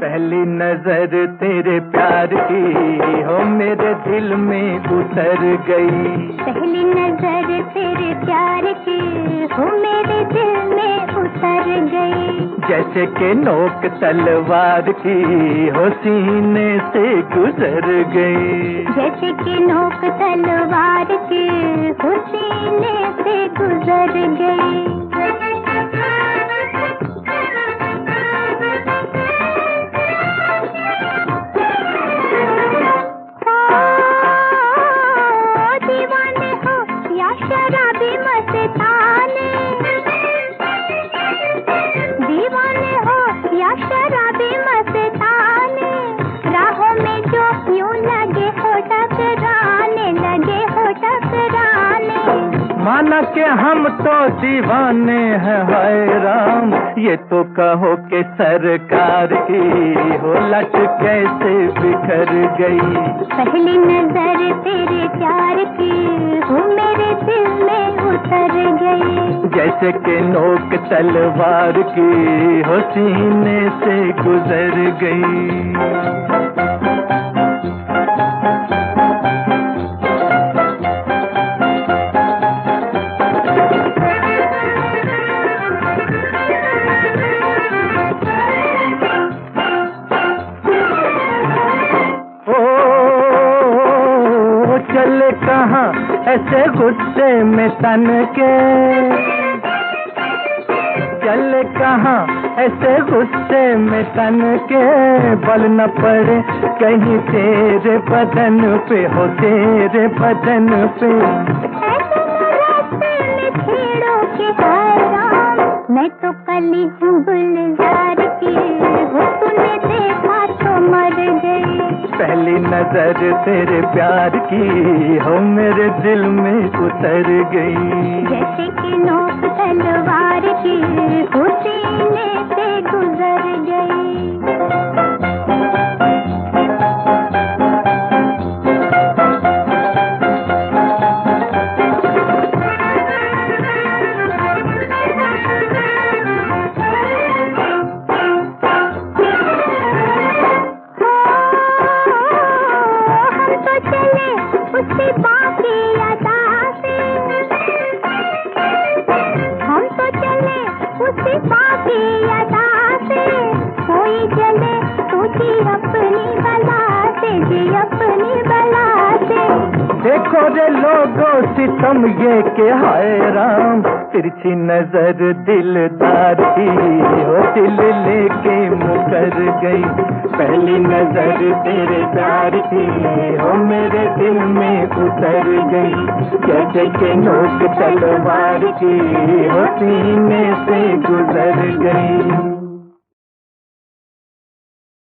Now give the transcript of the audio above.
पहली नजर तेरे प्यार की हो मेरे दिल में उतर गई। पहली नजर तेरे प्यार की हो मेरे दिल में उतर गई। जैसे के नोक तलवार की हो सीने से गुजर गई। जैसे कि नोक तलवार की हो सीने से गुजर गई। दीवाने हो या शराबी मस्ताने, दीवाने हो या शराबी मस्ताने, राहों में जो यूं लगे हो टकराने, लगे हो टकराने। माना के हम तो दीवाने हैं हाय राम, ये तो कहो के सरकार की हो लट कैसे बिखर गई। पहली नजर तेरे प्यार की हो मेरे दिल में उतर गई। जैसे के नोक तलवार की हो सीने से गुजर गई। चले कहाँ ऐसे गुस्से में तन के, चले कहाँ ऐसे गुस्से में तन के, बल न पड़े कहीं तेरे बदन पे हो, तेरे बदन पे। मैं तो कली हूँ गुलजार की हो, तूने देखा तो मर गई। पहली नजर तेरे प्यार की हो मेरे दिल में उतर गई। जैसे कि नोक तलवार की हो सीने से गुजर गई। उसकी बाकी अदा से, हम तो चले उसकी बाकी अदा से, कोई चले तुझी अपनी बला से, जी अपनी बला से। देखो रे लोगों सितम ये के हाय राम, तिरछी नजर दिलदार की हो दिल लेके मुकर गई। पहली नजर तेरे प्यार की हो मेरे दिल में उतर गई। जैसे के नोक तलवार की हो सीने से गुजर गई।